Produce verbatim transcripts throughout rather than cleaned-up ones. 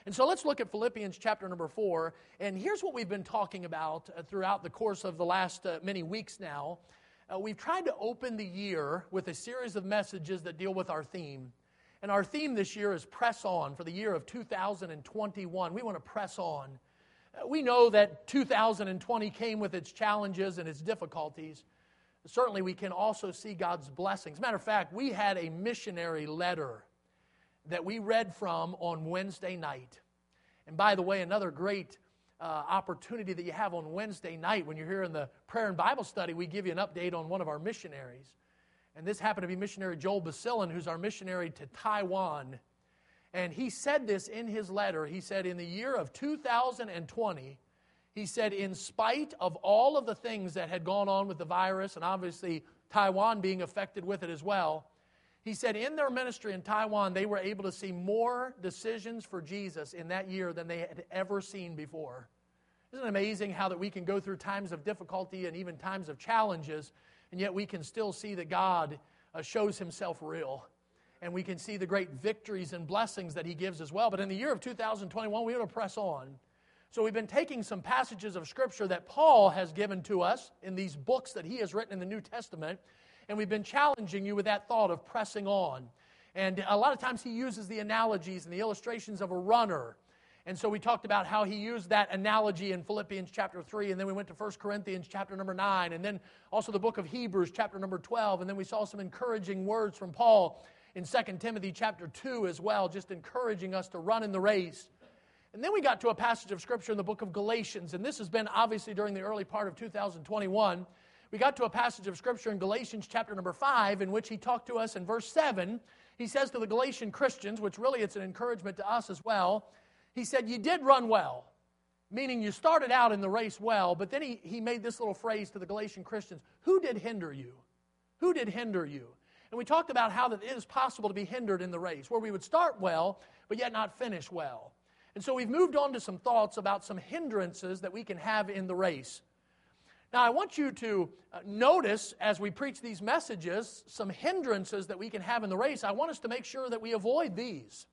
And so let's look at Philippians chapter number four, and here's what we've been talking about uh, throughout the course of the last uh, many weeks now. Uh, we've tried to open the year with a series of messages that deal with our theme. And our theme this year is Press On for the year of two thousand twenty-one. We want to press on. Uh, we know that two thousand twenty came with its challenges and its difficulties. Certainly we can also see God's blessings. Matter of fact, we had a missionary letter that we read from on Wednesday night. And by the way, another great uh, opportunity that you have on Wednesday night when you're here in the prayer and Bible study, we give you an update on one of our missionaries. And this happened to be missionary Joel Basilin, who's our missionary to Taiwan. And he said this in his letter. He said, in the year of two thousand twenty, he said, in spite of all of the things that had gone on with the virus, and obviously Taiwan being affected with it as well, he said in their ministry in Taiwan, they were able to see more decisions for Jesus in that year than they had ever seen before. Isn't it amazing how that we can go through times of difficulty and even times of challenges, and yet we can still see that God uh, shows Himself real. And we can see the great victories and blessings that He gives as well. But in the year of two thousand twenty-one, we want to press on. So we've been taking some passages of Scripture that Paul has given to us in these books that he has written in the New Testament, and we've been challenging you with that thought of pressing on. And a lot of times he uses the analogies and the illustrations of a runner. And so we talked about how he used that analogy in Philippians chapter three, and then we went to First Corinthians chapter number nine, and then also the book of Hebrews chapter number twelve, and then we saw some encouraging words from Paul in Second Timothy chapter two as well, just encouraging us to run in the race. And then we got to a passage of Scripture in the book of Galatians, and this has been obviously during the early part of two thousand twenty-one. We got to a passage of Scripture in Galatians chapter number five, in which he talked to us in verse seven. He says to the Galatian Christians, which really it's an encouragement to us as well, he said, you did run well, meaning you started out in the race well, but then he, he made this little phrase to the Galatian Christians, who did hinder you? Who did hinder you? And we talked about how that it is possible to be hindered in the race, where we would start well, but yet not finish well. And so we've moved on to some thoughts about some hindrances that we can have in the race. Now, I want you to notice, as we preach these messages, some hindrances that we can have in the race. I want us to make sure that we avoid these.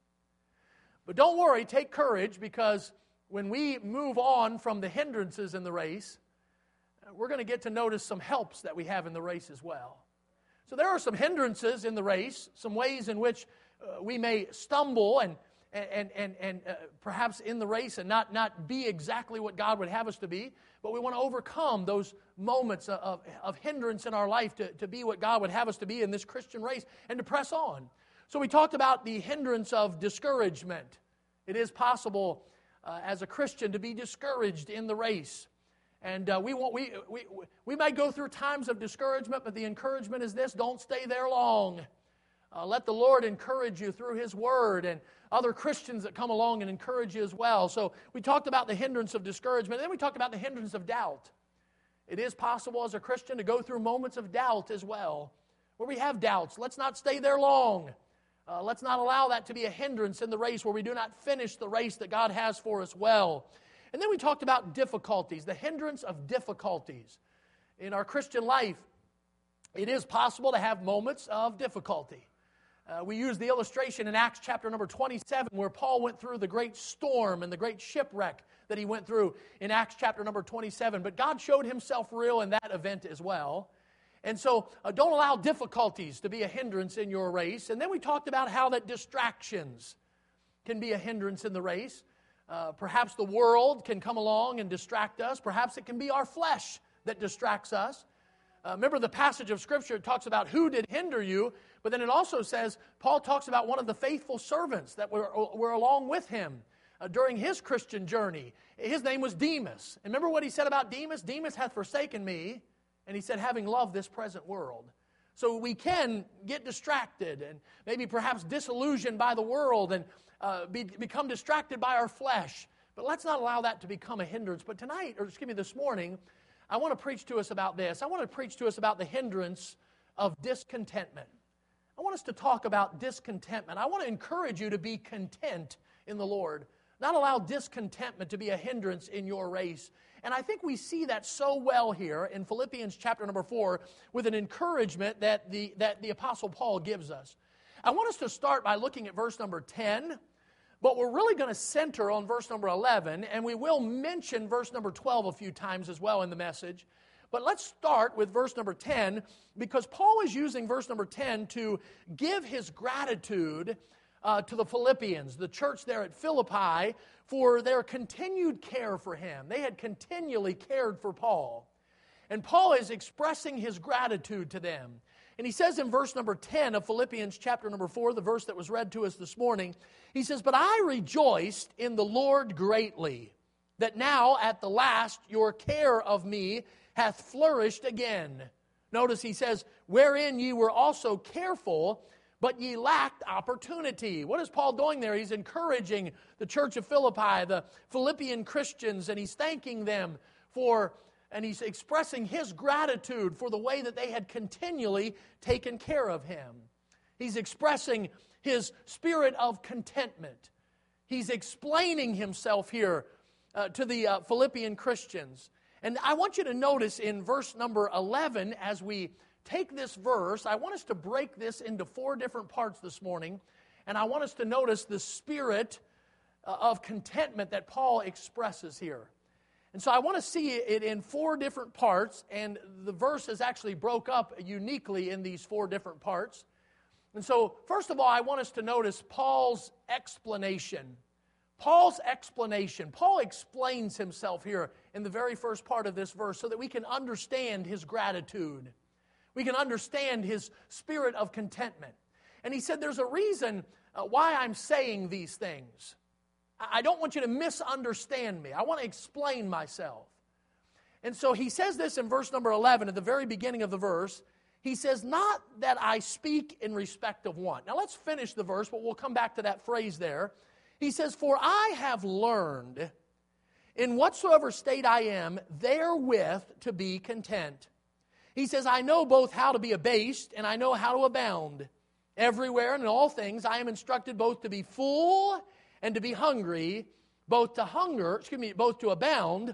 But don't worry, take courage, because when we move on from the hindrances in the race, we're going to get to notice some helps that we have in the race as well. So there are some hindrances in the race, some ways in which uh, we may stumble and and and and uh, perhaps in the race and not, not be exactly what God would have us to be, but we want to overcome those moments of, of hindrance in our life to, to be what God would have us to be in this Christian race and to press on. So we talked about the hindrance of discouragement. It is possible uh, as a Christian to be discouraged in the race. And uh, we, won't, we, we, we might go through times of discouragement, but the encouragement is this: don't stay there long. Uh, let the Lord encourage you through His Word and other Christians that come along and encourage you as well. So we talked about the hindrance of discouragement, and then we talked about the hindrance of doubt. It is possible as a Christian to go through moments of doubt as well, where we have doubts. Let's not stay there long. Uh, let's not allow that to be a hindrance in the race where we do not finish the race that God has for us well. And then we talked about difficulties, the hindrance of difficulties. In our Christian life, it is possible to have moments of difficulty. Uh, we use the illustration in Acts chapter number twenty-seven, where Paul went through the great storm and the great shipwreck that he went through in Acts chapter number twenty-seven. But God showed Himself real in that event as well. And so uh, don't allow difficulties to be a hindrance in your race. And then we talked about how that distractions can be a hindrance in the race. Uh, perhaps the world can come along and distract us. Perhaps it can be our flesh that distracts us. Uh, remember the passage of Scripture, it talks about who did hinder you, but then it also says, Paul talks about one of the faithful servants that were, were along with him uh, during his Christian journey. His name was Demas. And remember what he said about Demas? Demas hath forsaken me, and he said, having loved this present world. So we can get distracted and maybe perhaps disillusioned by the world and uh, be, become distracted by our flesh. But let's not allow that to become a hindrance. But tonight, or excuse me, this morning, I want to preach to us about this. I want to preach to us about the hindrance of discontentment. I want us to talk about discontentment. I want to encourage you to be content in the Lord. Not allow discontentment to be a hindrance in your race. And I think we see that so well here in Philippians chapter number four with an encouragement that the, that the Apostle Paul gives us. I want us to start by looking at verse number ten. But we're really going to center on verse number eleven, and we will mention verse number twelve a few times as well in the message. But let's start with verse number ten, because Paul is using verse number ten to give his gratitude uh, to the Philippians, the church there at Philippi, for their continued care for him. They had continually cared for Paul. And Paul is expressing his gratitude to them. And he says in verse number ten of Philippians chapter number four, the verse that was read to us this morning, he says, "But I rejoiced in the Lord greatly, that now at the last your care of me hath flourished again." Notice he says, "Wherein ye were also careful, but ye lacked opportunity." What is Paul doing there? He's encouraging the church of Philippi, the Philippian Christians, and he's thanking them for, and he's expressing his gratitude for the way that they had continually taken care of him. He's expressing his spirit of contentment. He's explaining himself here uh, to the uh, Philippian Christians. And I want you to notice in verse number eleven, as we take this verse, I want us to break this into four different parts this morning. And I want us to notice the spirit of contentment that Paul expresses here. And so I want to see it in four different parts, and the verse is actually broke up uniquely in these four different parts. And so, first of all, I want us to notice Paul's explanation. Paul's explanation. Paul explains himself here in the very first part of this verse so that we can understand his gratitude. We can understand his spirit of contentment. And he said, there's a reason uh, why I'm saying these things. I don't want you to misunderstand me. I want to explain myself. And so he says this in verse number eleven, at the very beginning of the verse. He says, "Not that I speak in respect of one." Now let's finish the verse, but we'll come back to that phrase there. He says, "For I have learned in whatsoever state I am, therewith to be content." He says, "I know both how to be abased, and I know how to abound. Everywhere and in all things I am instructed both to be full and to be hungry, both to hunger, excuse me, both to abound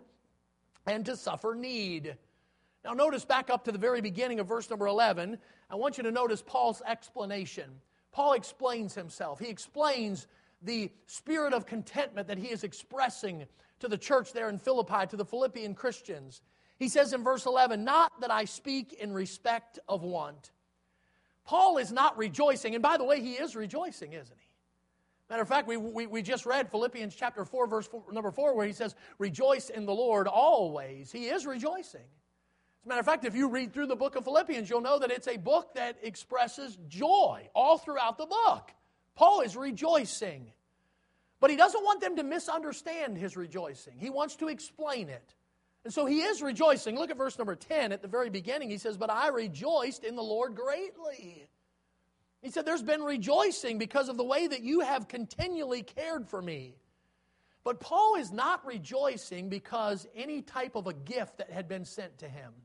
and to suffer need." Now notice back up to the very beginning of verse number eleven. I want you to notice Paul's explanation. Paul explains himself. He explains the spirit of contentment that he is expressing to the church there in Philippi, to the Philippian Christians. He says in verse eleven, "Not that I speak in respect of want." Paul is not rejoicing, and by the way, he is rejoicing, isn't he? Matter of fact, we, we, we just read Philippians chapter four, verse four, number four, where he says, "Rejoice in the Lord always." He is rejoicing. As a matter of fact, if you read through the book of Philippians, you'll know that it's a book that expresses joy all throughout the book. Paul is rejoicing. But he doesn't want them to misunderstand his rejoicing. He wants to explain it. And so he is rejoicing. Look at verse number ten at the very beginning. He says, "But I rejoiced in the Lord greatly." He said, there's been rejoicing because of the way that you have continually cared for me. But Paul is not rejoicing because any type of a gift that had been sent to him.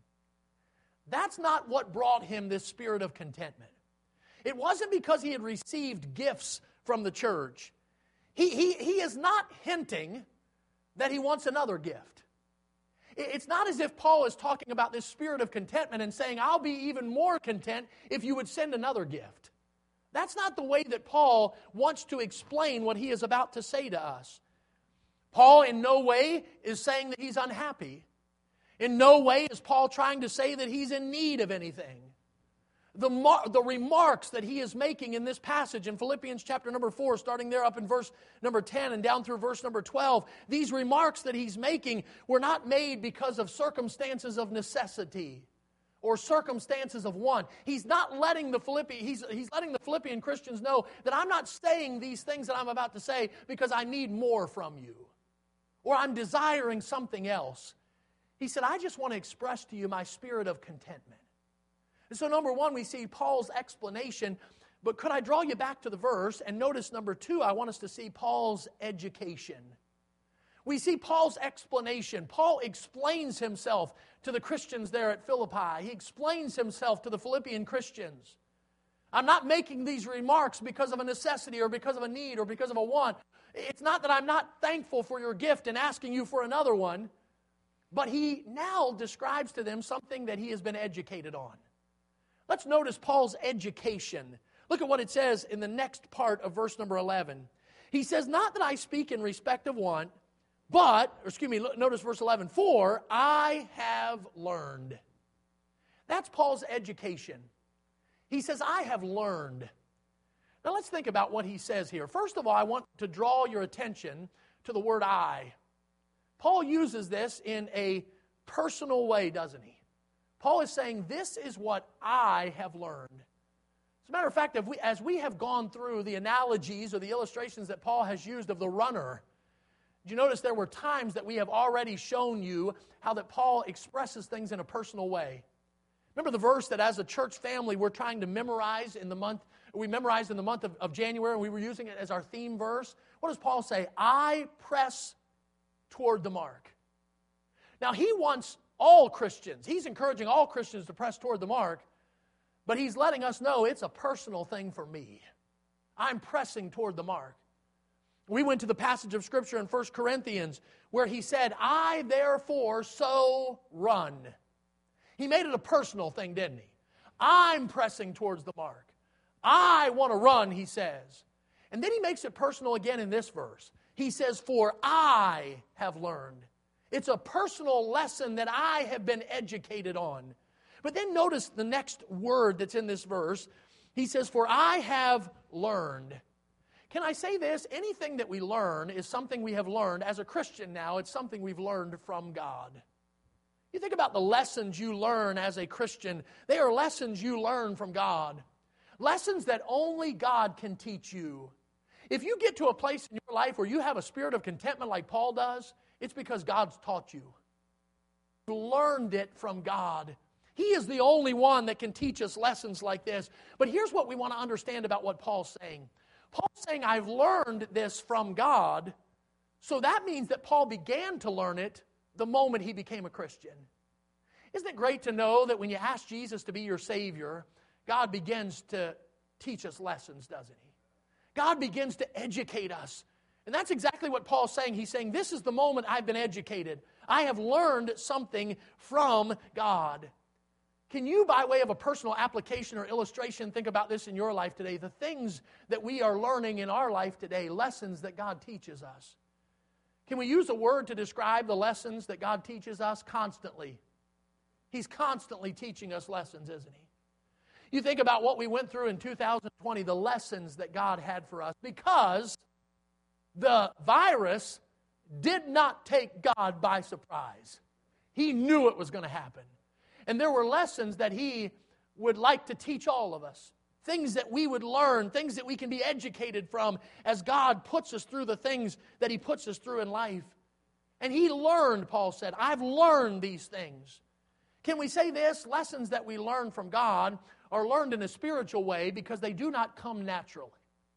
That's not what brought him this spirit of contentment. It wasn't because he had received gifts from the church. He, he, he is not hinting that he wants another gift. It's not as if Paul is talking about this spirit of contentment and saying, I'll be even more content if you would send another gift. That's not the way that Paul wants to explain what he is about to say to us. Paul in no way is saying that he's unhappy. In no way is Paul trying to say that he's in need of anything. The, mar- the remarks that he is making in this passage in Philippians chapter number four, starting there up in verse number ten and down through verse number twelve, these remarks that he's making were not made because of circumstances of necessity or circumstances of want. He's not letting the Philippian, he's, he's letting the Philippian Christians know that I'm not saying these things that I'm about to say because I need more from you or I'm desiring something else. He said, I just want to express to you my spirit of contentment. And so number one, we see Paul's explanation, but could I draw you back to the verse? And notice number two, I want us to see Paul's education. We see Paul's explanation. Paul explains himself to the Christians there at Philippi. He explains himself to the Philippian Christians. I'm not making these remarks because of a necessity or because of a need or because of a want. It's not that I'm not thankful for your gift and asking you for another one, but he now describes to them something that he has been educated on. Let's notice Paul's education. Look at what it says in the next part of verse number eleven. He says, not that I speak in respect of one, but, or excuse me, notice verse eleven, for I have learned. That's Paul's education. He says, I have learned. Now let's think about what he says here. First of all, I want to draw your attention to the word I. Paul uses this in a personal way, doesn't he? Paul is saying, this is what I have learned. As a matter of fact, if we, as we have gone through the analogies or the illustrations that Paul has used of the runner, did you notice there were times that we have already shown you how that Paul expresses things in a personal way? Remember the verse that as a church family we're trying to memorize in the month, we memorized in the month of, of January, and we were using it as our theme verse? What does Paul say? I press toward the mark. Now he wants all Christians, he's encouraging all Christians to press toward the mark, but he's letting us know it's a personal thing for me. I'm pressing toward the mark. We went to the passage of Scripture in First Corinthians where he said, I therefore so run. He made it a personal thing, didn't he? I'm pressing towards the mark. I want to run, he says. And then he makes it personal again in this verse. He says, for I have learned. It's a personal lesson that I have been educated on. But then notice the next word that's in this verse. He says, for I have learned. Can I say this? Anything that we learn is something we have learned. As a Christian now, it's something we've learned from God. You think about the lessons you learn as a Christian. They are lessons you learn from God. Lessons that only God can teach you. If you get to a place in your life where you have a spirit of contentment like Paul does, it's because God's taught you. You learned it from God. He is the only one that can teach us lessons like this. But here's what we want to understand about what Paul's saying. Paul's saying, I've learned this from God, so that means that Paul began to learn it the moment he became a Christian. Isn't it great to know that when you ask Jesus to be your Savior, God begins to teach us lessons, doesn't he? God begins to educate us. And that's exactly what Paul's saying. He's saying, this is the moment I've been educated. I have learned something from God. Can you, by way of a personal application or illustration, think about this in your life today? The things that we are learning in our life today, lessons that God teaches us. Can we use a word to describe the lessons that God teaches us? Constantly. He's constantly teaching us lessons, isn't he? You think about what we went through in two thousand twenty, the lessons that God had for us, because the virus did not take God by surprise. He knew it was going to happen. And there were lessons that he would like to teach all of us. Things that we would learn, things that we can be educated from as God puts us through the things that he puts us through in life. And he learned, Paul said, I've learned these things. Can we say this? Lessons that we learn from God are learned in a spiritual way because they do not come naturally.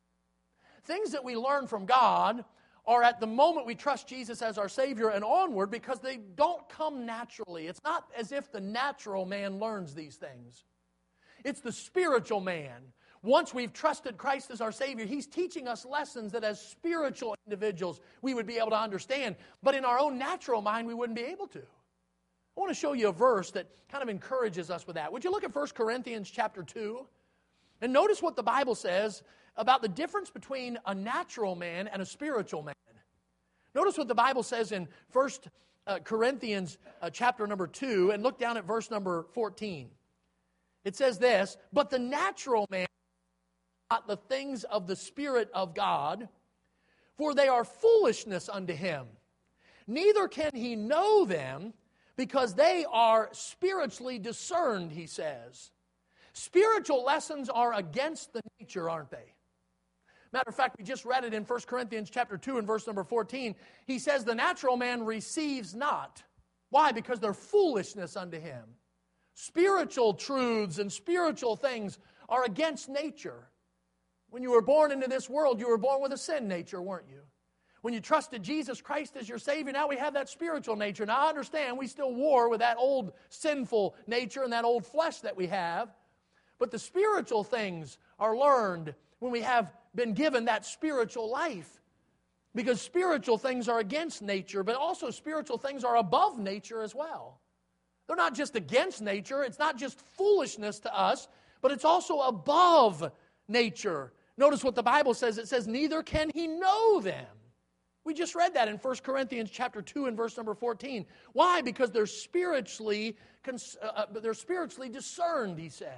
Things that we learn from God are at the moment we trust Jesus as our Savior and onward because they don't come naturally. It's not as if the natural man learns these things. It's the spiritual man. Once we've trusted Christ as our Savior, he's teaching us lessons that as spiritual individuals we would be able to understand. But in our own natural mind, we wouldn't be able to. I want to show you a verse that kind of encourages us with that. Would you look at First Corinthians chapter two? And notice what the Bible says about the difference between a natural man and a spiritual man. Notice what the Bible says in First Corinthians uh, chapter number two, and look down at verse number fourteen. It says this, but the natural man not the things of the Spirit of God, for they are foolishness unto him. Neither can he know them, because they are spiritually discerned, he says. Spiritual lessons are against the nature, aren't they? Matter of fact, we just read it in First Corinthians chapter two and verse number fourteen. He says, the natural man receives not. Why? Because they're foolishness unto him. Spiritual truths and spiritual things are against nature. When you were born into this world, you were born with a sin nature, weren't you? When you trusted Jesus Christ as your Savior, now we have that spiritual nature. Now I understand we still war with that old sinful nature and that old flesh that we have. But the spiritual things are learned when we have been given that spiritual life. Because spiritual things are against nature, but also spiritual things are above nature as well. They're not just against nature, it's not just foolishness to us, but it's also above nature. Notice what the Bible says. It says, neither can he know them. We just read that in First Corinthians chapter two and verse number fourteen. Why? Because they're spiritually, uh, they're spiritually discerned, he says.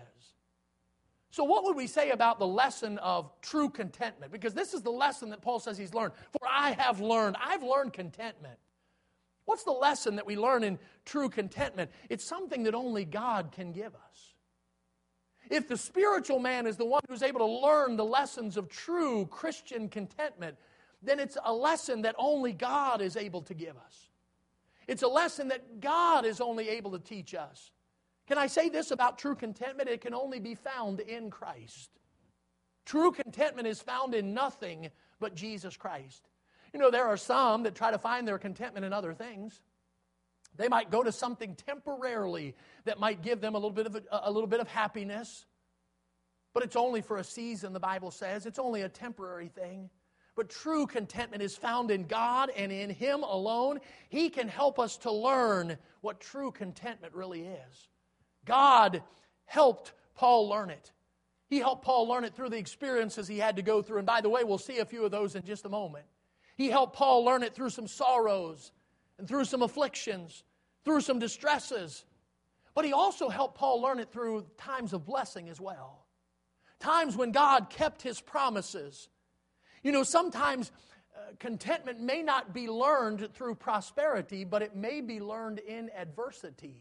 So what would we say about the lesson of true contentment? Because this is the lesson that Paul says he's learned. For I have learned. I've learned contentment. What's the lesson that we learn in true contentment? It's something that only God can give us. If the spiritual man is the one who's able to learn the lessons of true Christian contentment, then it's a lesson that only God is able to give us. It's a lesson that God is only able to teach us. Can I say this about true contentment? It can only be found in Christ. True contentment is found in nothing but Jesus Christ. You know, there are some that try to find their contentment in other things. They might go to something temporarily that might give them a little bit of a, a little bit of happiness. But it's only for a season, the Bible says. It's only a temporary thing. But true contentment is found in God and in Him alone. He can help us to learn what true contentment really is. God helped Paul learn it. He helped Paul learn it through the experiences he had to go through. And by the way, we'll see a few of those in just a moment. He helped Paul learn it through some sorrows and through some afflictions, through some distresses. But he also helped Paul learn it through times of blessing as well. Times when God kept His promises. You know, sometimes uh, contentment may not be learned through prosperity, but it may be learned in adversity.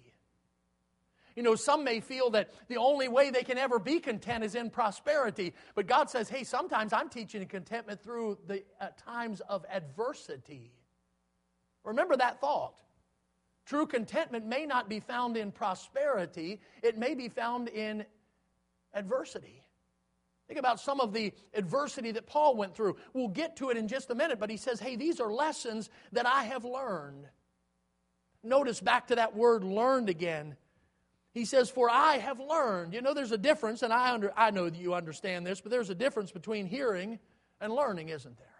You know, some may feel that the only way they can ever be content is in prosperity. But God says, hey, sometimes I'm teaching you contentment through the uh, times of adversity. Remember that thought. True contentment may not be found in prosperity. It may be found in adversity. Think about some of the adversity that Paul went through. We'll get to it in just a minute, but he says, hey, these are lessons that I have learned. Notice back to that word learned again. He says, for I have learned. You know, there's a difference, and I under, I know that you understand this, but there's a difference between hearing and learning, isn't there?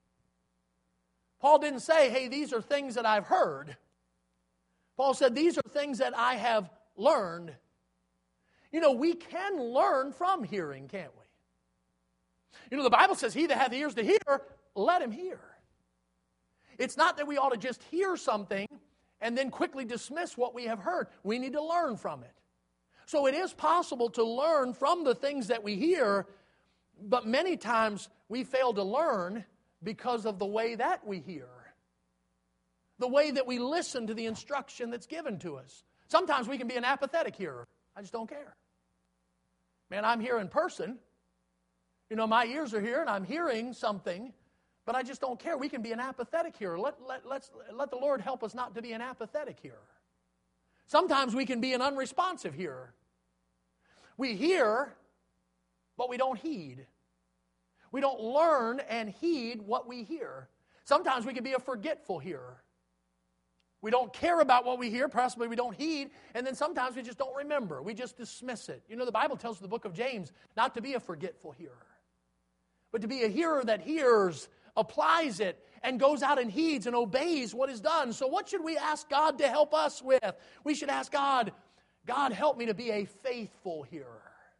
Paul didn't say, hey, these are things that I've heard. Paul said, these are things that I have learned. You know, we can learn from hearing, can't we? You know, the Bible says, he that hath ears to hear, let him hear. It's not that we ought to just hear something and then quickly dismiss what we have heard. We need to learn from it. So it is possible to learn from the things that we hear, but many times we fail to learn because of the way that we hear. The way that we listen to the instruction that's given to us. Sometimes we can be an apathetic hearer. I just don't care. Man, I'm here in person. You know, my ears are here and I'm hearing something, but I just don't care. We can be an apathetic hearer. Let, let, let's, let the Lord help us not to be an apathetic hearer. Sometimes we can be an unresponsive hearer. We hear, but we don't heed. We don't learn and heed what we hear. Sometimes we can be a forgetful hearer. We don't care about what we hear, possibly we don't heed, and then sometimes we just don't remember. We just dismiss it. You know, the Bible tells in the book of James not to be a forgetful hearer, but to be a hearer that hears, applies it, and goes out and heeds and obeys what is done. So what should we ask God to help us with? We should ask God, God, help me to be a faithful hearer.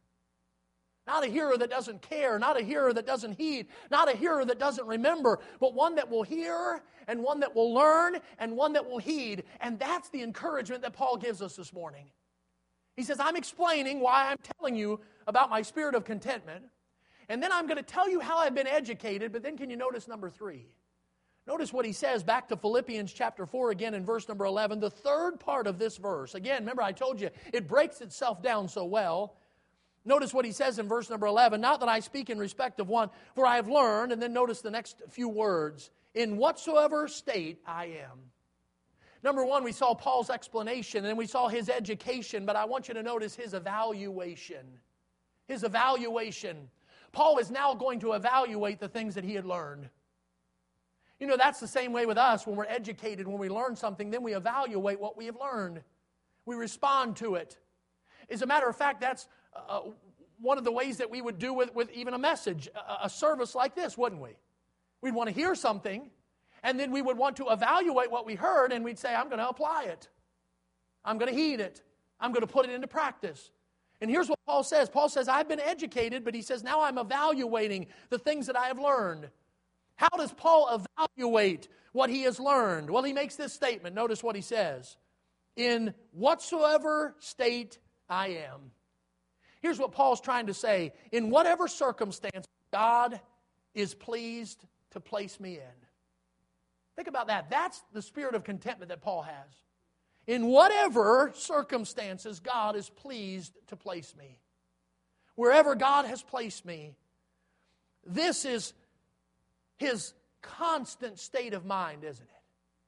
Not a hearer that doesn't care, not a hearer that doesn't heed, not a hearer that doesn't remember, but one that will hear and one that will learn and one that will heed. And that's the encouragement that Paul gives us this morning. He says, I'm explaining why I'm telling you about my spirit of contentment. And then I'm going to tell you how I've been educated. But then can you notice number three? Notice what he says back to Philippians chapter four again in verse number eleven. The third part of this verse. Again, remember I told you it breaks itself down so well. Notice what he says in verse number eleven. Not that I speak in respect of one, for I have learned. And then notice the next few words. In whatsoever state I am. Number one, we saw Paul's explanation, and then we saw his education, but I want you to notice his evaluation. His evaluation. Paul is now going to evaluate the things that he had learned. You know, that's the same way with us when we're educated, when we learn something, then we evaluate what we have learned. We respond to it. As a matter of fact, that's uh, one of the ways that we would do with, with even a message, a, a service like this, wouldn't we? We'd want to hear something, and then we would want to evaluate what we heard, and we'd say, I'm going to apply it. I'm going to heed it. I'm going to put it into practice. And here's what Paul says. Paul says, I've been educated, but he says, now I'm evaluating the things that I have learned. How does Paul evaluate what he has learned? Well, he makes this statement. Notice what he says. In whatsoever state I am. Here's what Paul's trying to say. In whatever circumstance, God is pleased to place me in. Think about that. That's the spirit of contentment that Paul has. In whatever circumstances, God is pleased to place me. Wherever God has placed me, this is his constant state of mind, isn't it?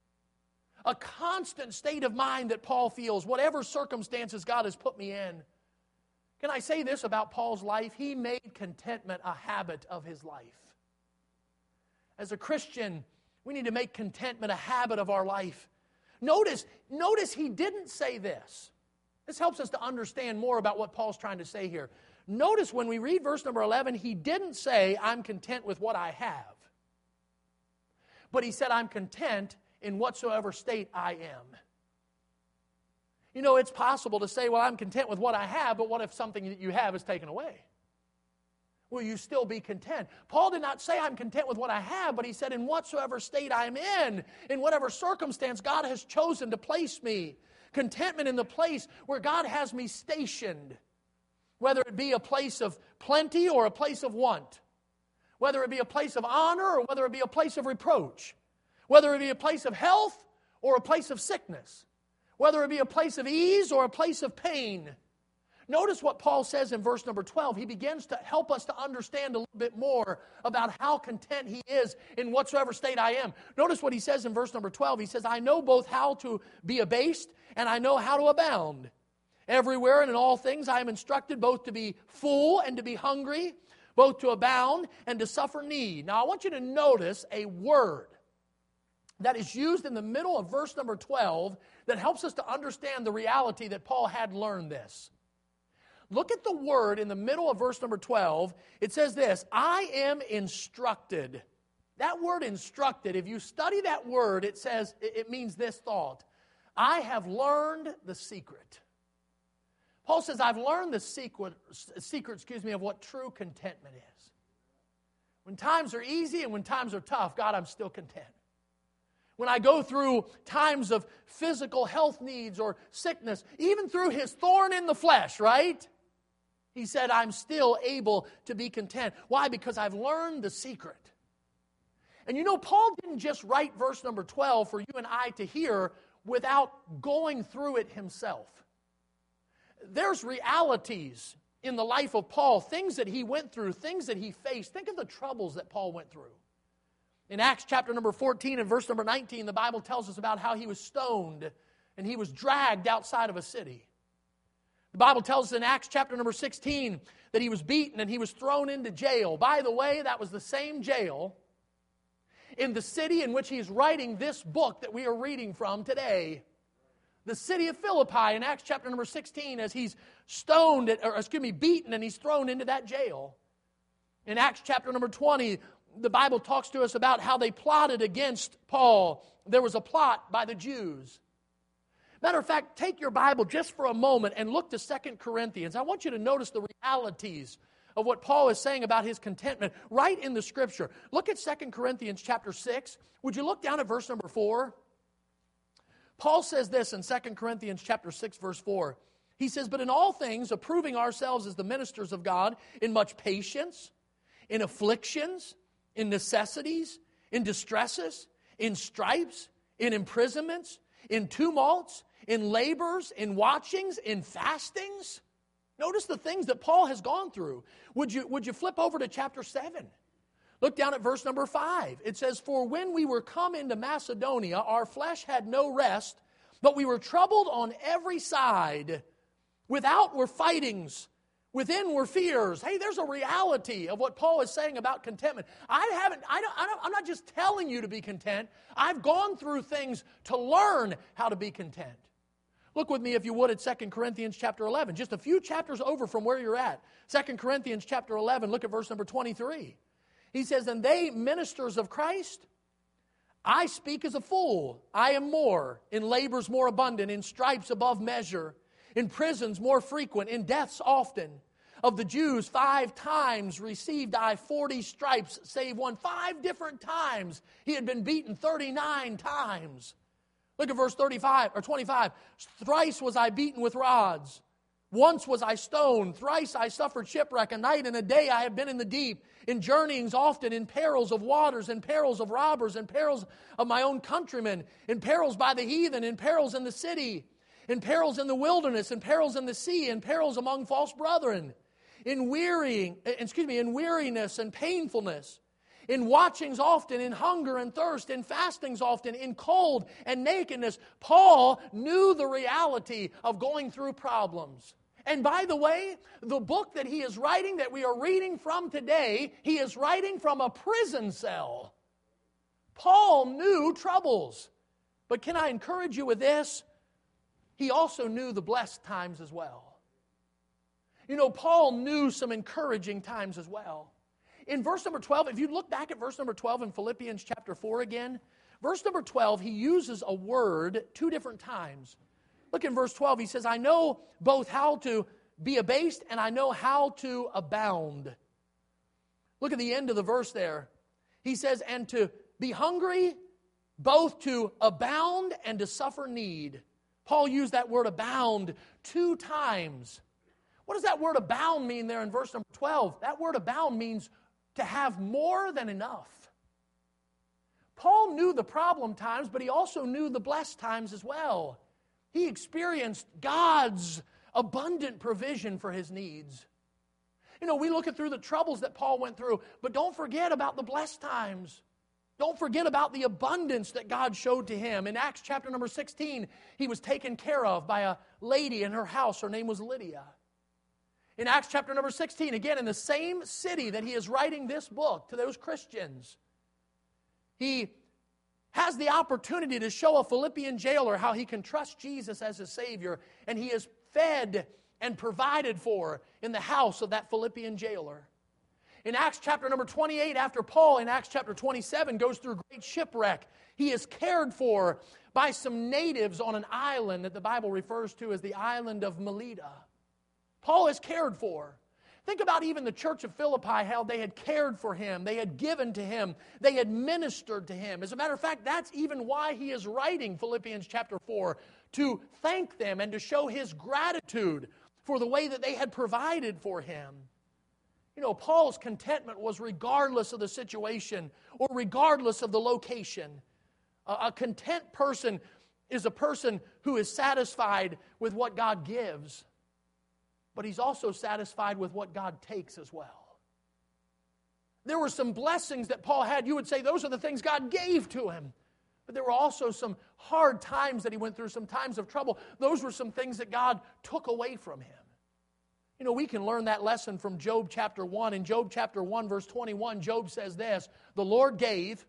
A constant state of mind that Paul feels, whatever circumstances God has put me in. Can I say this about Paul's life? He made contentment a habit of his life. As a Christian, we need to make contentment a habit of our life. Notice, notice he didn't say this. This helps us to understand more about what Paul's trying to say here. Notice when we read verse number eleven, he didn't say, I'm content with what I have. But he said, I'm content in whatsoever state I am. You know, it's possible to say, well, I'm content with what I have, but what if something that you have is taken away? Will you still be content? Paul did not say I'm content with what I have, but he said in whatsoever state I'm in, in whatever circumstance God has chosen to place me. Contentment in the place where God has me stationed. Whether it be a place of plenty or a place of want. Whether it be a place of honor or whether it be a place of reproach. Whether it be a place of health or a place of sickness. Whether it be a place of ease or a place of pain. Notice what Paul says in verse number twelve. He begins to help us to understand a little bit more about how content he is in whatsoever state I am. Notice what he says in verse number twelve. He says, I know both how to be abased and I know how to abound. Everywhere and in all things I am instructed both to be full and to be hungry, both to abound and to suffer need. Now I want you to notice a word that is used in the middle of verse number twelve that helps us to understand the reality that Paul had learned this. Look at the word in the middle of verse number twelve. It says this, I am instructed. That word instructed, if you study that word, it says, it means this thought. I have learned the secret. Paul says, I've learned the secret, secret, excuse me, of what true contentment is. When times are easy and when times are tough, God, I'm still content. When I go through times of physical health needs or sickness, even through his thorn in the flesh, right? He said, I'm still able to be content. Why? Because I've learned the secret. And you know, Paul didn't just write verse number twelve for you and I to hear without going through it himself. There's realities in the life of Paul, things that he went through, things that he faced. Think of the troubles that Paul went through. In Acts chapter number fourteen and verse number nineteen, the Bible tells us about how he was stoned and he was dragged outside of a city. The Bible tells us in Acts chapter number sixteen that he was beaten and he was thrown into jail. By the way, that was the same jail in the city in which he's writing this book that we are reading from today. The city of Philippi in Acts chapter number sixteen, as he's stoned, or excuse me, beaten and he's thrown into that jail. In Acts chapter number twenty, the Bible talks to us about how they plotted against Paul. There was a plot by the Jews. Matter of fact, take your Bible just for a moment and look to Second Corinthians. I want you to notice the realities of what Paul is saying about his contentment right in the Scripture. Look at Second Corinthians chapter six. Would you look down at verse number four? Paul says this in Second Corinthians chapter six, verse four. He says, but in all things, approving ourselves as the ministers of God, in much patience, in afflictions, in necessities, in distresses, in stripes, in imprisonments, in tumults, in labors, in watchings, in fastings. Notice the things that Paul has gone through. Would you, would you flip over to chapter seven? Look down at verse number five. It says, for when we were come into Macedonia, our flesh had no rest, but we were troubled on every side. Without were fightings, within were fears. Hey, there's a reality of what Paul is saying about contentment. I haven't, I don't, I don't, I'm not just telling you to be content. I've gone through things to learn how to be content. Look with me, if you would, at Second Corinthians chapter eleven. Just a few chapters over from where you're at. Second Corinthians chapter eleven, look at verse number twenty-three. He says, and they, ministers of Christ, I speak as a fool. I am more, in labors more abundant, in stripes above measure, in prisons more frequent, in deaths often. Of the Jews, five times received I forty stripes, save one. Five different times he had been beaten, thirty-nine times. Look at verse thirty-five or twenty-five. Thrice was I beaten with rods. Once was I stoned. Thrice I suffered shipwreck. A night and a day I have been in the deep. In journeyings often, in perils of waters, in perils of robbers, in perils of my own countrymen, in perils by the heathen, in perils in the city, in perils in the wilderness, in perils in the sea, in perils among false brethren, in wearying, excuse me, in weariness and painfulness, in watchings often, in hunger and thirst, in fastings often, in cold and nakedness. Paul knew the reality of going through problems. And by the way, the book that he is writing, that we are reading from today, he is writing from a prison cell. Paul knew troubles. But can I encourage you with this? He also knew the blessed times as well. You know, Paul knew some encouraging times as well. In verse number twelve, if you look back at verse number twelve in Philippians chapter four again, verse number twelve, he uses a word two different times. Look in verse twelve, he says, I know both how to be abased and I know how to abound. Look at the end of the verse there. He says, and to be hungry, both to abound and to suffer need. Paul used that word abound two times. What does that word abound mean there in verse number twelve? That word abound means to have more than enough. Paul knew the problem times, but he also knew the blessed times as well. He experienced God's abundant provision for his needs. You know, we look at through the troubles that Paul went through, but don't forget about the blessed times. Don't forget about the abundance that God showed to him. In Acts chapter number sixteen, he was taken care of by a lady in her house. Her name was Lydia. In Acts chapter number sixteen, again, in the same city that he is writing this book to those Christians, he has the opportunity to show a Philippian jailer how he can trust Jesus as his Savior, and he is fed and provided for in the house of that Philippian jailer. In Acts chapter number twenty-eight, after Paul in Acts chapter twenty-seven goes through great shipwreck, he is cared for by some natives on an island that the Bible refers to as the island of Melita. Paul is cared for. Think about even the church of Philippi, how they had cared for him, they had given to him, they had ministered to him. As a matter of fact, that's even why he is writing Philippians chapter four, to thank them and to show his gratitude for the way that they had provided for him. You know, Paul's contentment was regardless of the situation or regardless of the location. A, a content person is a person who is satisfied with what God gives, but he's also satisfied with what God takes as well. There were some blessings that Paul had. You would say those are the things God gave to him. But there were also some hard times that he went through, some times of trouble. Those were some things that God took away from him. You know, we can learn that lesson from Job chapter one. In Job chapter one, verse twenty-one, Job says this, the Lord gave,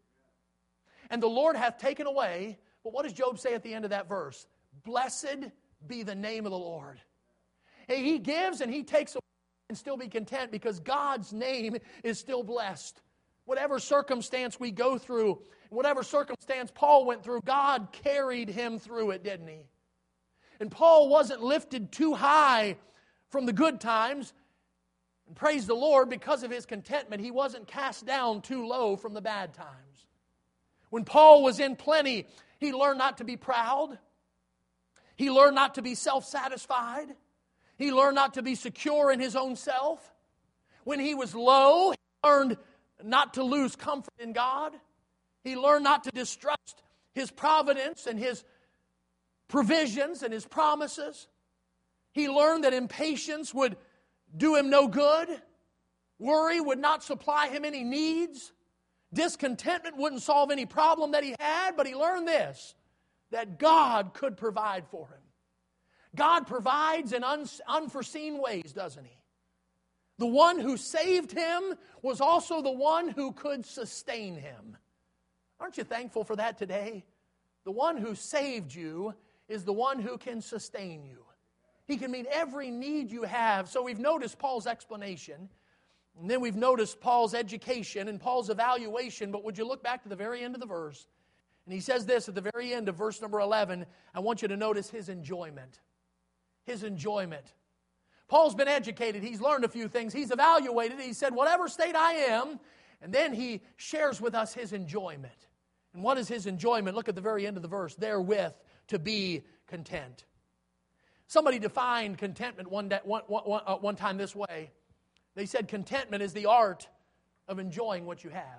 and the Lord hath taken away. But what does Job say at the end of that verse? Blessed be the name of the Lord. He gives and he takes away and still be content because God's name is still blessed. Whatever circumstance we go through, whatever circumstance Paul went through, God carried him through it, didn't he? And Paul wasn't lifted too high from the good times. And praise the Lord, because of his contentment, he wasn't cast down too low from the bad times. When Paul was in plenty, he learned not to be proud. He learned not to be self-satisfied. He learned not to be secure in his own self. When he was low, he learned not to lose comfort in God. He learned not to distrust his providence and his provisions and his promises. He learned that impatience would do him no good. Worry would not supply him any needs. Discontentment wouldn't solve any problem that he had, but he learned this, that God could provide for him. God provides in un- unforeseen ways, doesn't he? The one who saved him was also the one who could sustain him. Aren't you thankful for that today? The one who saved you is the one who can sustain you. He can meet every need you have. So we've noticed Paul's explanation, and then we've noticed Paul's education and Paul's evaluation, but would you look back to the very end of the verse? And he says this at the very end of verse number eleven, I want you to notice his enjoyment. his enjoyment. Paul's been educated. He's learned a few things. He's evaluated. He said, whatever state I am, and then he shares with us his enjoyment. And what is his enjoyment? Look at the very end of the verse. Therewith to be content. Somebody defined contentment one, day, one, one, uh, one time this way. They said contentment is the art of enjoying what you have.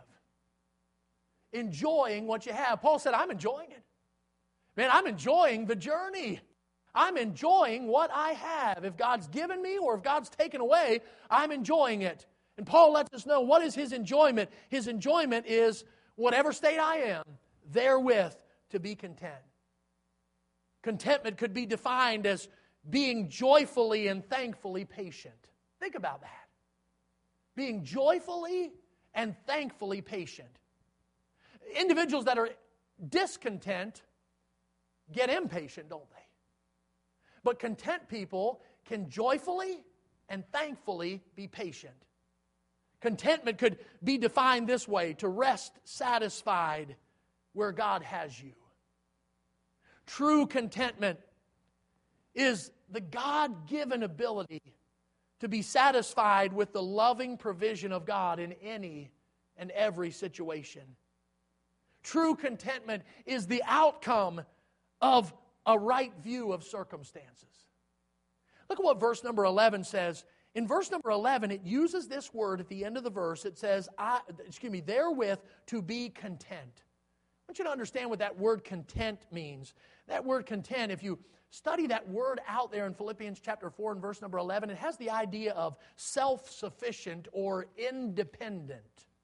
Enjoying what you have. Paul said, I'm enjoying it. Man, I'm enjoying the journey. I'm enjoying what I have. If God's given me or if God's taken away, I'm enjoying it. And Paul lets us know what is his enjoyment. His enjoyment is whatever state I am, therewith to be content. Contentment could be defined as being joyfully and thankfully patient. Think about that. Being joyfully and thankfully patient. Individuals that are discontent get impatient, don't they? But content people can joyfully and thankfully be patient. Contentment could be defined this way: to rest satisfied where God has you. True contentment is the God-given ability to be satisfied with the loving provision of God in any and every situation. True contentment is the outcome of a right view of circumstances. Look at what verse number eleven says. In verse number eleven, it uses this word at the end of the verse. It says, I, excuse me, therewith to be content. I want you to understand what that word content means. That word content, if you study that word out there in Philippians chapter four and verse number eleven, it has the idea of self-sufficient or independent.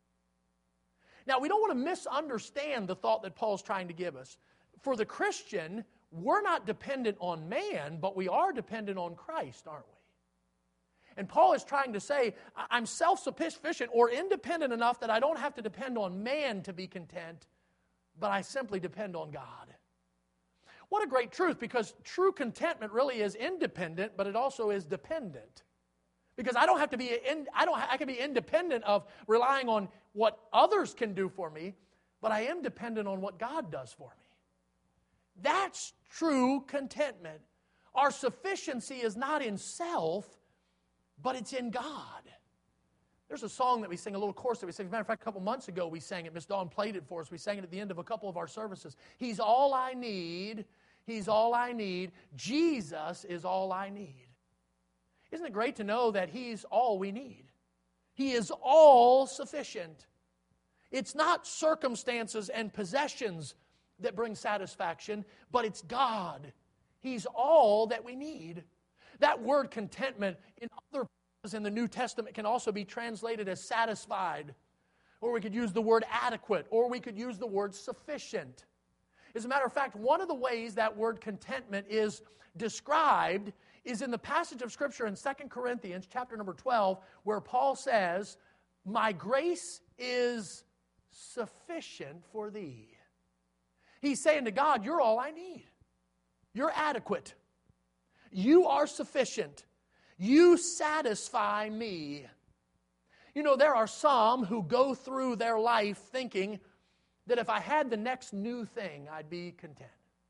Now, we don't want to misunderstand the thought that Paul's trying to give us. For the Christian, we're not dependent on man, but we are dependent on Christ, aren't we? And Paul is trying to say, I'm self-sufficient or independent enough that I don't have to depend on man to be content, but I simply depend on God. What a great truth, because true contentment really is independent, but it also is dependent. Because I don't have to be, in, I don't, I can be independent of relying on what others can do for me, but I am dependent on what God does for me. That's true contentment. Our sufficiency is not in self, but it's in God. There's a song that we sing, a little chorus that we sing. As a matter of fact, a couple months ago we sang it. Miss Dawn played it for us. We sang it at the end of a couple of our services. He's all I need. He's all I need. Jesus is all I need. Isn't it great to know that He's all we need? He is all sufficient. It's not circumstances and possessions that bring satisfaction, but it's God. He's all that we need. That word contentment in other places in the New Testament can also be translated as satisfied, or we could use the word adequate, or we could use the word sufficient. As a matter of fact, one of the ways that word contentment is described is in the passage of Scripture in Second Corinthians chapter number twelve, where Paul says, my grace is sufficient for thee. He's saying to God, you're all I need. You're adequate. You are sufficient. You satisfy me. You know, there are some who go through their life thinking that if I had the next new thing, I'd be content.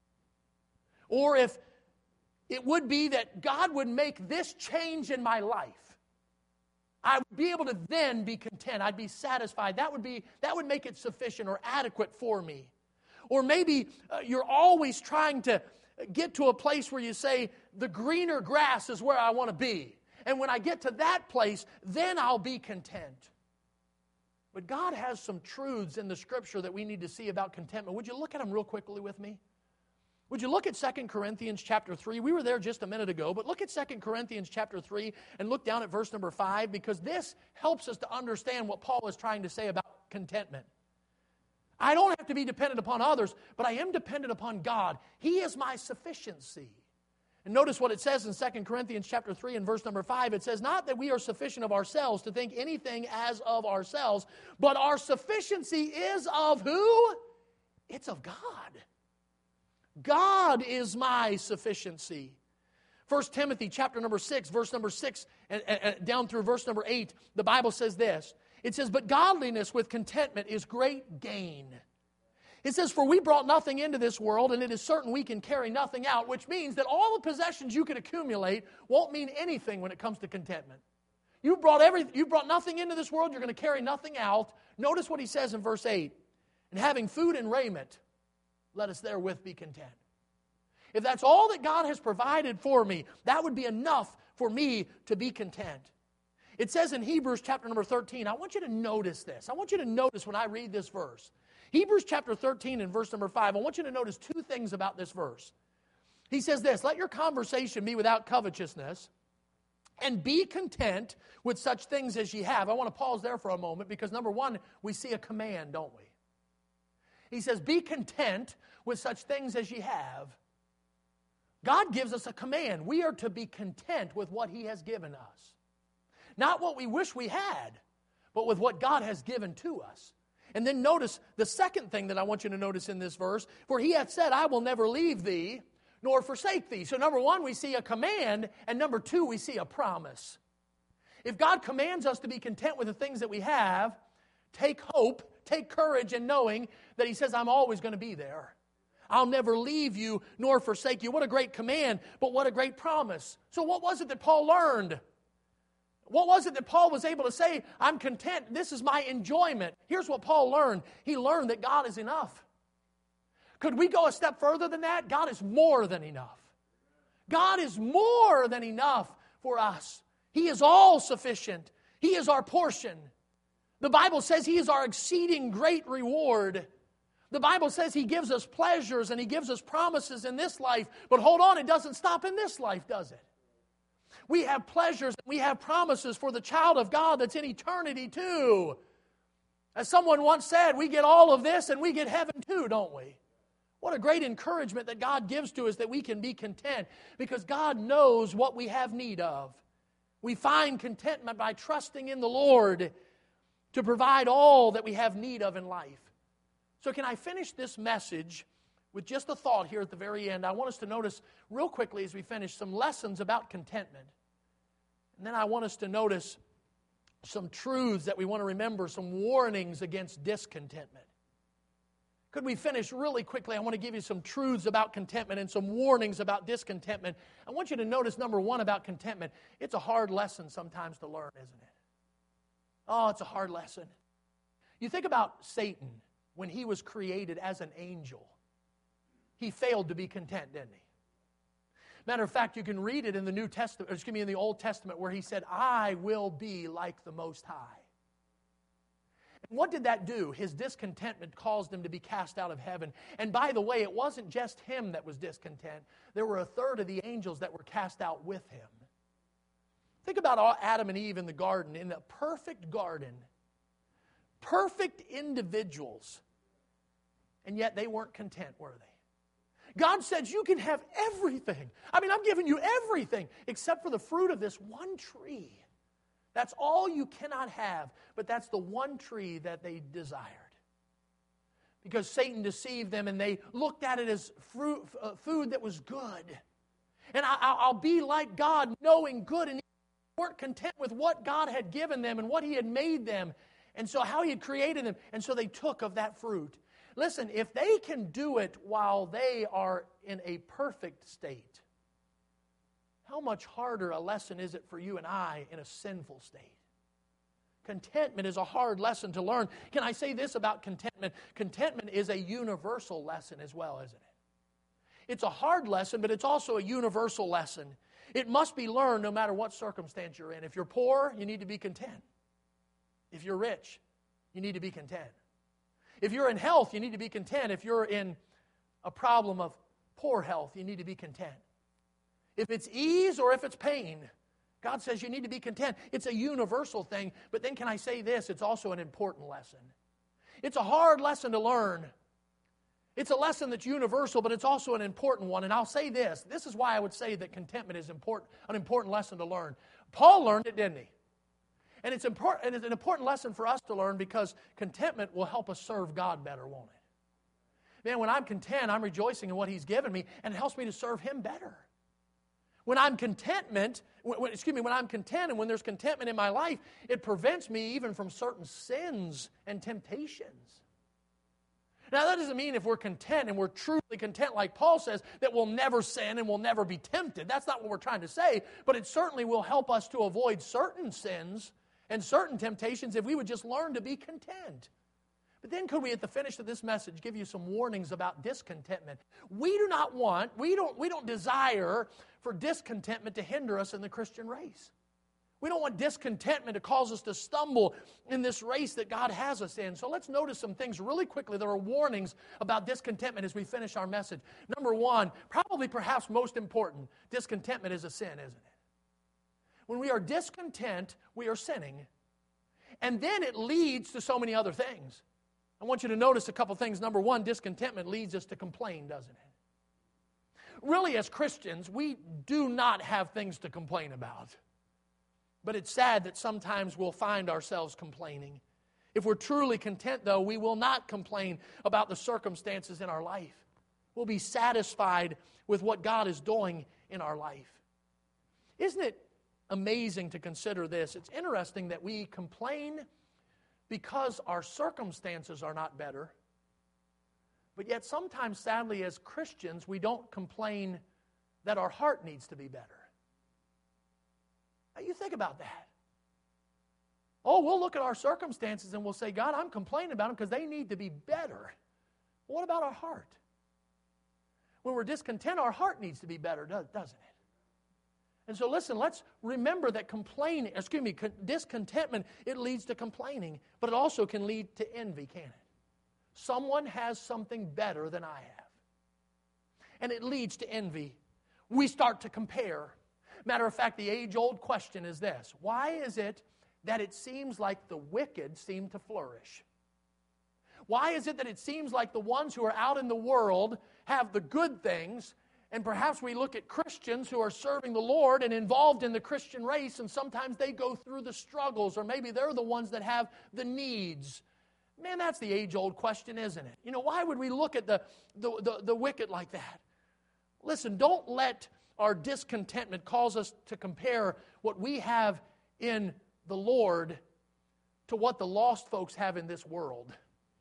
Or if it would be that God would make this change in my life, I would be able to then be content. I'd be satisfied. That would be, that would make it sufficient or adequate for me. Or maybe uh, you're always trying to get to a place where you say, the greener grass is where I want to be. And when I get to that place, then I'll be content. But God has some truths in the Scripture that we need to see about contentment. Would you look at them real quickly with me? Would you look at Second Corinthians chapter three? We were there just a minute ago, but look at Second Corinthians chapter three and look down at verse number five, because this helps us to understand what Paul is trying to say about contentment. I don't have to be dependent upon others, but I am dependent upon God. He is my sufficiency. And notice what it says in Second Corinthians chapter three and verse number five. It says, not that we are sufficient of ourselves to think anything as of ourselves, but our sufficiency is of who? It's of God. God is my sufficiency. First Timothy chapter number six, verse number six, and, and, and down through verse number eight, the Bible says this. It says, but godliness with contentment is great gain. It says, for we brought nothing into this world, and it is certain we can carry nothing out, which means that all the possessions you can accumulate won't mean anything when it comes to contentment. You brought every, you brought nothing into this world, you're going to carry nothing out. Notice what he says in verse eight. And having food and raiment, let us therewith be content. If that's all that God has provided for me, that would be enough for me to be content. It says in Hebrews chapter number thirteen, I want you to notice this. I want you to notice when I read this verse. Hebrews chapter thirteen and verse number five, I want you to notice two things about this verse. He says this, let your conversation be without covetousness, and be content with such things as ye have. I want to pause there for a moment because number one, we see a command, don't we? He says, be content with such things as ye have. God gives us a command. We are to be content with what He has given us. Not what we wish we had, but with what God has given to us. And then notice the second thing that I want you to notice in this verse, for He hath said, I will never leave thee, nor forsake thee. So number one, we see a command, and number two, we see a promise. If God commands us to be content with the things that we have, take hope, take courage in knowing that He says, I'm always going to be there. I'll never leave you nor forsake you. What a great command, but what a great promise. So what was it that Paul learned? What was it that Paul was able to say, I'm content, this is my enjoyment? Here's what Paul learned. He learned that God is enough. Could we go a step further than that? God is more than enough. God is more than enough for us. He is all sufficient. He is our portion. The Bible says He is our exceeding great reward. The Bible says He gives us pleasures and He gives us promises in this life. But hold on, it doesn't stop in this life, does it? We have pleasures and we have promises for the child of God that's in eternity too. As someone once said, we get all of this and we get heaven too, don't we? What a great encouragement that God gives to us that we can be content because God knows what we have need of. We find contentment by trusting in the Lord to provide all that we have need of in life. So can I finish this message with just a thought here at the very end? I want us to notice real quickly as we finish some lessons about contentment. And then I want us to notice some truths that we want to remember, some warnings against discontentment. Could we finish really quickly? I want to give you some truths about contentment and some warnings about discontentment. I want you to notice, number one, about contentment. It's a hard lesson sometimes to learn, isn't it? Oh, it's a hard lesson. You think about Satan when he was created as an angel. He failed to be content, didn't he? Matter of fact, you can read it in the New Testament, or excuse me, in the Old Testament where he said, I will be like the Most High. And what did that do? His discontentment caused him to be cast out of heaven. And by the way, it wasn't just him that was discontent. There were a third of the angels that were cast out with him. Think about Adam and Eve in the garden, in the perfect garden. Perfect individuals. And yet they weren't content, were they? God says you can have everything. I mean, I'm giving you everything except for the fruit of this one tree. That's all you cannot have, but that's the one tree that they desired. Because Satan deceived them and they looked at it as fruit, uh, food that was good. And I, I'll be like God, knowing good, and they weren't content with what God had given them and what He had made them, and so how He had created them, and so they took of that fruit. Listen, if they can do it while they are in a perfect state, how much harder a lesson is it for you and I in a sinful state? Contentment is a hard lesson to learn. Can I say this about contentment? Contentment is a universal lesson as well, isn't it? It's a hard lesson, but it's also a universal lesson. It must be learned no matter what circumstance you're in. If you're poor, you need to be content. If you're rich, you need to be content. If you're in health, you need to be content. If you're in a problem of poor health, you need to be content. If it's ease or if it's pain, God says you need to be content. It's a universal thing. But then can I say this? It's also an important lesson. It's a hard lesson to learn. It's a lesson that's universal, but it's also an important one. And I'll say this. This is why I would say that contentment is important, an important lesson to learn. Paul learned it, didn't he? And it's important, and it's an important lesson for us to learn because contentment will help us serve God better, won't it? Man, when I'm content, I'm rejoicing in what He's given me, and it helps me to serve Him better. When I'm contentment, when, excuse me, when I'm content and when there's contentment in my life, it prevents me even from certain sins and temptations. Now, that doesn't mean if we're content and we're truly content, like Paul says, that we'll never sin and we'll never be tempted. That's not what we're trying to say, but it certainly will help us to avoid certain sins and certain temptations if we would just learn to be content. But then could we, at the finish of this message, give you some warnings about discontentment? We do not want, we don't, we don't desire for discontentment to hinder us in the Christian race. We don't want discontentment to cause us to stumble in this race that God has us in. So let's notice some things really quickly. There are warnings about discontentment as we finish our message. Number one, probably perhaps most important, discontentment is a sin, isn't it? When we are discontent, we are sinning. And then it leads to so many other things. I want you to notice a couple things. Number one, discontentment leads us to complain, doesn't it? Really, as Christians, we do not have things to complain about. But it's sad that sometimes we'll find ourselves complaining. If we're truly content, though, we will not complain about the circumstances in our life. We'll be satisfied with what God is doing in our life. Isn't it amazing to consider this? It's interesting that we complain because our circumstances are not better. But yet sometimes, sadly, as Christians, we don't complain that our heart needs to be better. Now, you think about that. Oh, we'll look at our circumstances and we'll say, God, I'm complaining about them because they need to be better. Well, what about our heart? When we're discontent, our heart needs to be better, doesn't it? And so listen, let's remember that complaining, excuse me, discontentment, it leads to complaining, but it also can lead to envy, can it? Someone has something better than I have. And it leads to envy. We start to compare. Matter of fact, the age-old question is this: why is it that it seems like the wicked seem to flourish? Why is it that it seems like the ones who are out in the world have the good things, and perhaps we look at Christians who are serving the Lord and involved in the Christian race, and sometimes they go through the struggles, or maybe they're the ones that have the needs? Man, that's the age-old question, isn't it? You know, why would we look at the, the, the, the wicked like that? Listen, don't let our discontentment cause us to compare what we have in the Lord to what the lost folks have in this world.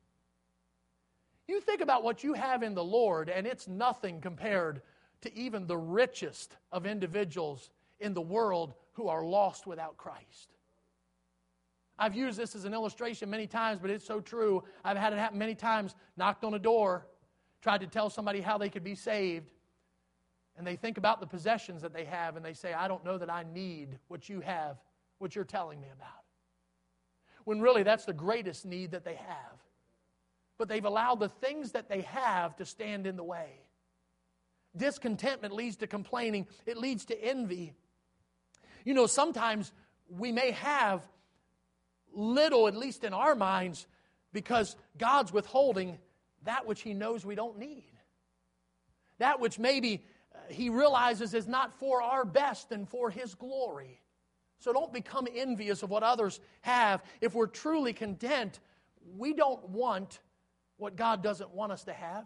You think about what you have in the Lord, and it's nothing compared to even the richest of individuals in the world who are lost without Christ. I've used this as an illustration many times, but it's so true. I've had it happen many times. Knocked on a door, tried to tell somebody how they could be saved, and they think about the possessions that they have, and they say, I don't know that I need what you have, what you're telling me about. When really that's the greatest need that they have. But they've allowed the things that they have to stand in the way. Discontentment leads to complaining. It leads to envy. You know, sometimes we may have little, at least in our minds, because God's withholding that which He knows we don't need. That which maybe He realizes is not for our best and for His glory. So don't become envious of what others have. If we're truly content, we don't want what God doesn't want us to have.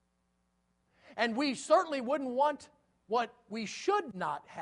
And we certainly wouldn't want what we should not have.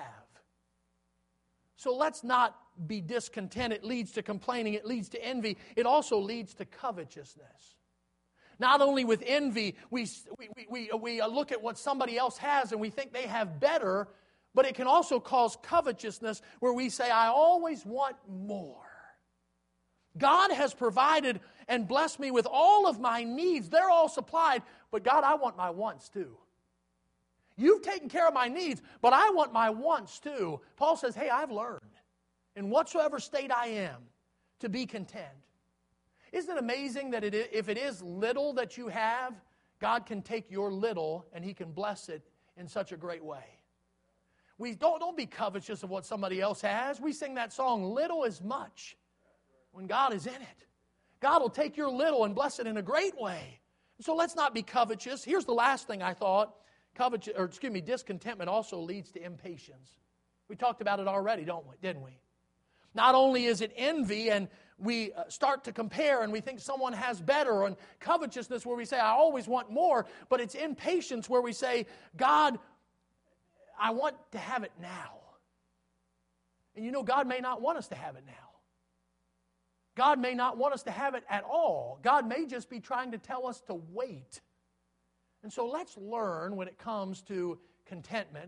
So let's not be discontent. It leads to complaining. It leads to envy. It also leads to covetousness. Not only with envy, we, we, we, we look at what somebody else has and we think they have better, but it can also cause covetousness where we say, I always want more. God has provided and blessed me with all of my needs. They're all supplied, but God, I want my wants too. You've taken care of my needs, but I want my wants too. Paul says, hey, I've learned in whatsoever state I am to be content. Isn't it amazing that it is, if it is little that you have, God can take your little and He can bless it in such a great way. We don't, don't be covetous of what somebody else has. We sing that song, little is much, when God is in it. God will take your little and bless it in a great way. So let's not be covetous. Here's the last thing I thought. Covetous, or excuse me, discontentment also leads to impatience. We talked about it already, don't we? Didn't we? Not only is it envy and we start to compare and we think someone has better, and covetousness where we say, I always want more, but it's impatience where we say, God, I want to have it now. And you know, God may not want us to have it now. God may not want us to have it at all. God may just be trying to tell us to wait. And so let's learn when it comes to contentment.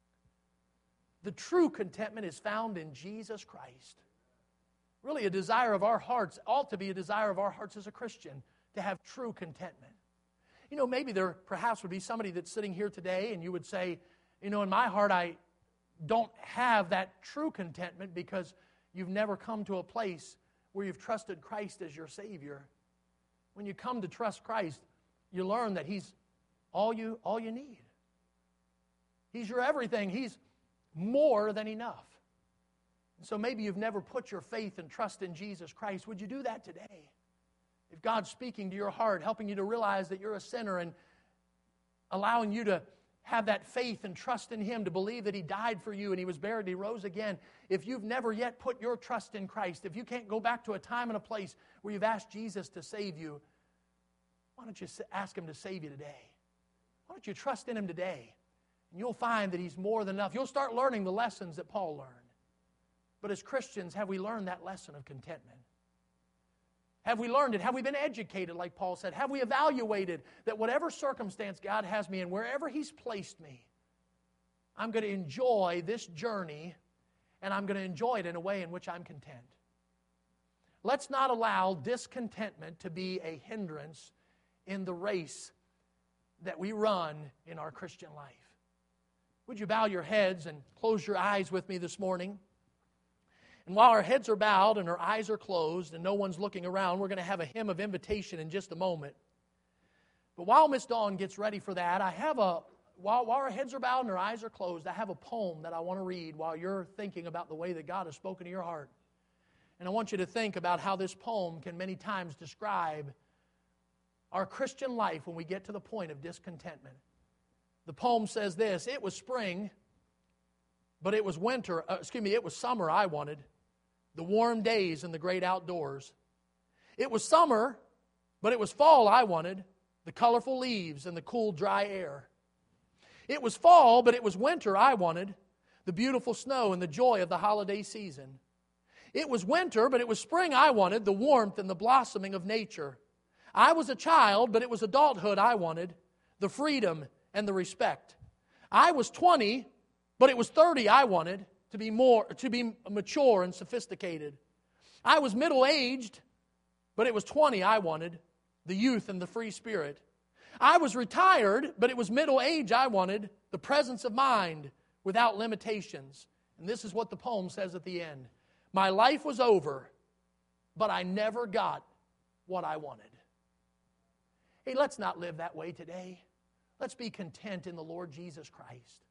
The true contentment is found in Jesus Christ. Really, a desire of our hearts ought to be a desire of our hearts as a Christian to have true contentment. You know, maybe there perhaps would be somebody that's sitting here today and you would say, you know, in my heart I don't have that true contentment because you've never come to a place where you've trusted Christ as your Savior. When you come to trust Christ, you learn that He's all you, all you need. He's your everything. He's more than enough. And so maybe you've never put your faith and trust in Jesus Christ. Would you do that today? If God's speaking to your heart, helping you to realize that you're a sinner and allowing you to have that faith and trust in Him, to believe that He died for you and He was buried and He rose again. If you've never yet put your trust in Christ, if you can't go back to a time and a place where you've asked Jesus to save you, why don't you ask Him to save you today? Why don't you trust in Him today? And you'll find that He's more than enough. You'll start learning the lessons that Paul learned. But as Christians, have we learned that lesson of contentment? Have we learned it? Have we been educated, like Paul said? Have we evaluated that whatever circumstance God has me in, wherever He's placed me, I'm going to enjoy this journey, and I'm going to enjoy it in a way in which I'm content. Let's not allow discontentment to be a hindrance in the race that we run in our Christian life. Would you bow your heads and close your eyes with me this morning? And while our heads are bowed and our eyes are closed and no one's looking around, we're going to have a hymn of invitation in just a moment. But while Miss Dawn gets ready for that, I have a, while, while our heads are bowed and our eyes are closed, I have a poem that I want to read while you're thinking about the way that God has spoken to your heart. And I want you to think about how this poem can many times describe our Christian life when we get to the point of discontentment. The poem says this: it was spring, but it was winter, uh, excuse me, it was summer I wanted, the warm days and the great outdoors. It was summer, but it was fall I wanted, the colorful leaves and the cool, dry air. It was fall, but it was winter I wanted, the beautiful snow and the joy of the holiday season. It was winter, but it was spring I wanted, the warmth and the blossoming of nature. I was a child, but it was adulthood I wanted, the freedom and the respect. I was twenty, but it was thirty I wanted, to be more, to be mature and sophisticated. I was middle-aged, but it was twenty I wanted, the youth and the free spirit. I was retired, but it was middle age I wanted, the presence of mind without limitations. And this is what the poem says at the end. My life was over, but I never got what I wanted. Hey, let's not live that way today. Let's be content in the Lord Jesus Christ.